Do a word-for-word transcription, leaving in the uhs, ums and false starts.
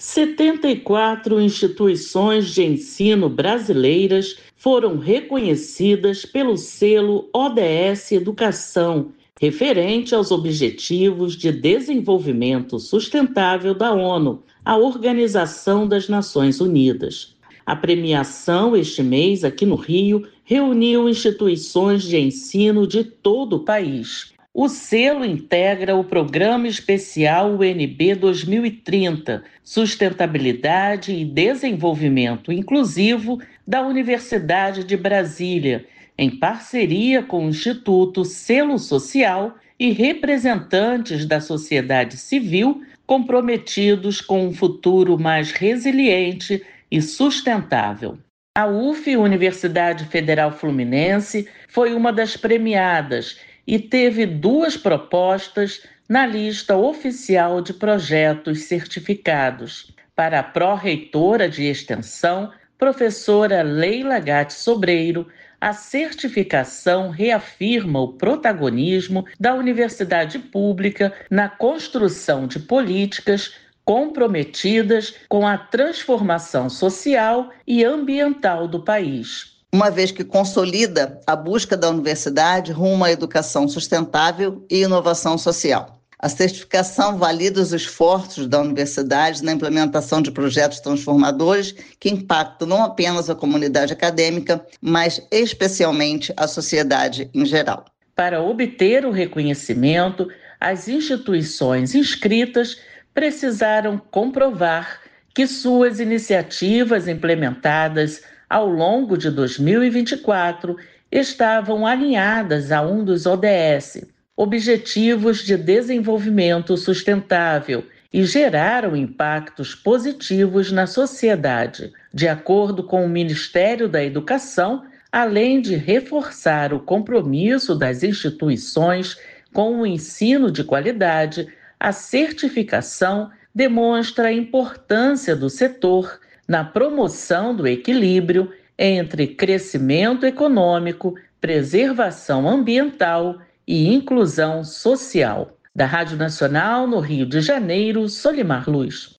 setenta e quatro instituições de ensino brasileiras foram reconhecidas pelo selo O D S Educação, referente aos Objetivos de Desenvolvimento Sustentável da ONU, a Organização das Nações Unidas. A premiação, este mês, aqui no Rio, reuniu instituições de ensino de todo o país. O selo integra o Programa Especial U N B dois mil e trinta, Sustentabilidade e Desenvolvimento Inclusivo da Universidade de Brasília, em parceria com o Instituto Selo Social e representantes da sociedade civil comprometidos com um futuro mais resiliente e sustentável. A U F, Universidade Federal Fluminense, foi uma das premiadas e teve duas propostas na lista oficial de projetos certificados. Para a pró-reitora de extensão, professora Leila Gatti Sobreiro, a certificação reafirma o protagonismo da universidade pública na construção de políticas comprometidas com a transformação social e ambiental do país. Uma vez que consolida a busca da universidade rumo à educação sustentável e inovação social. A certificação valida os esforços da universidade na implementação de projetos transformadores que impactam não apenas a comunidade acadêmica, mas especialmente a sociedade em geral. Para obter o reconhecimento, as instituições inscritas precisaram comprovar que suas iniciativas implementadas ao longo de dois mil e vinte e quatro estavam alinhadas a um dos O D S, Objetivos de Desenvolvimento Sustentável, e geraram impactos positivos na sociedade, de acordo com o Ministério da Educação, além de reforçar o compromisso das instituições com o ensino de qualidade. A certificação demonstra a importância do setor na promoção do equilíbrio entre crescimento econômico, preservação ambiental e inclusão social. Da Rádio Nacional, no Rio de Janeiro, Solimar Luz.